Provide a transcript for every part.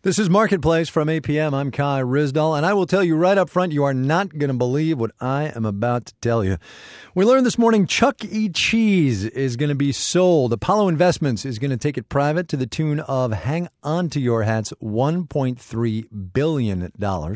This is Marketplace from APM. I'm Kai Ryssdal, and I will tell you right up front, you are not going to believe what I am about to tell you. We learned this morning Chuck E. Cheese is going to be sold. Apollo Investments is going to take it private to the tune of, hang on to your hats, $1.3 billion.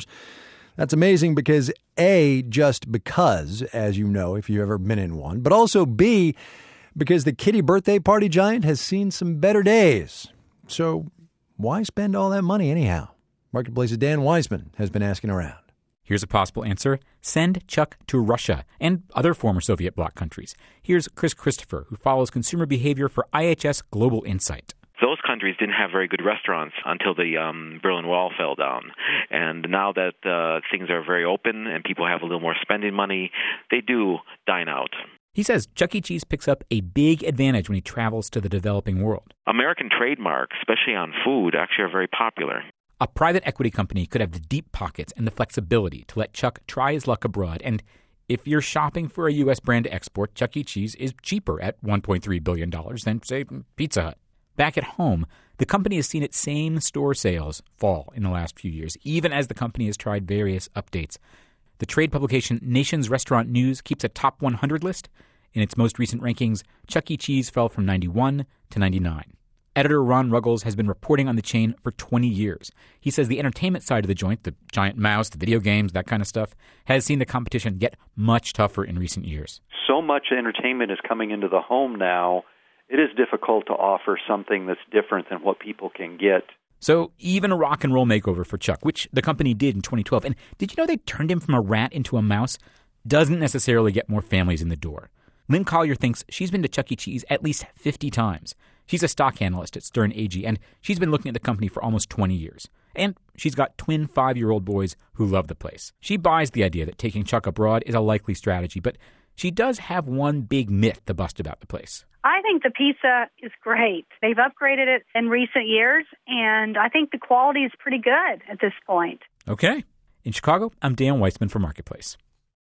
That's amazing because, A, just because, as you know, if you've ever been in one, but also, B, because the kitty birthday party giant has seen some better days. So why spend all that money anyhow? Marketplace's Dan Weisman has been asking around. Here's a possible answer. Send Chuck to Russia and other former Soviet bloc countries. Here's Chris Christopher, who follows consumer behavior for IHS Global Insight. Those countries didn't have very good restaurants until the Berlin Wall fell down. And now that things are very open and people have a little more spending money, they do dine out. He says Chuck E. Cheese picks up a big advantage when he travels to the developing world. American trademarks, especially on food, actually are very popular. A private equity company could have the deep pockets and the flexibility to let Chuck try his luck abroad. And if you're shopping for a U.S. brand to export, Chuck E. Cheese is cheaper at $1.3 billion than, say, Pizza Hut. Back at home, the company has seen its same-store sales fall in the last few years, even as the company has tried various updates. The trade publication Nation's Restaurant News keeps a top 100 list. In its most recent rankings, Chuck E. Cheese fell from 91 to 99. Editor Ron Ruggles has been reporting on the chain for 20 years. He says the entertainment side of the joint, the giant mouse, the video games, that kind of stuff, has seen the competition get much tougher in recent years. So much entertainment is coming into the home now, it is difficult to offer something that's different than what people can get. So even a rock and roll makeover for Chuck, which the company did in 2012, and did you know they turned him from a rat into a mouse, doesn't necessarily get more families in the door. Lynn Collier thinks she's been to Chuck E. Cheese at least 50 times. She's a stock analyst at Stern AG, and she's been looking at the company for almost 20 years. And she's got twin 5-year-old boys who love the place. She buys the idea that taking Chuck abroad is a likely strategy, but she does have one big myth to bust about the place. I think the pizza is great. They've upgraded it in recent years, and I think the quality is pretty good at this point. Okay. In Chicago, I'm Dan Weisman for Marketplace.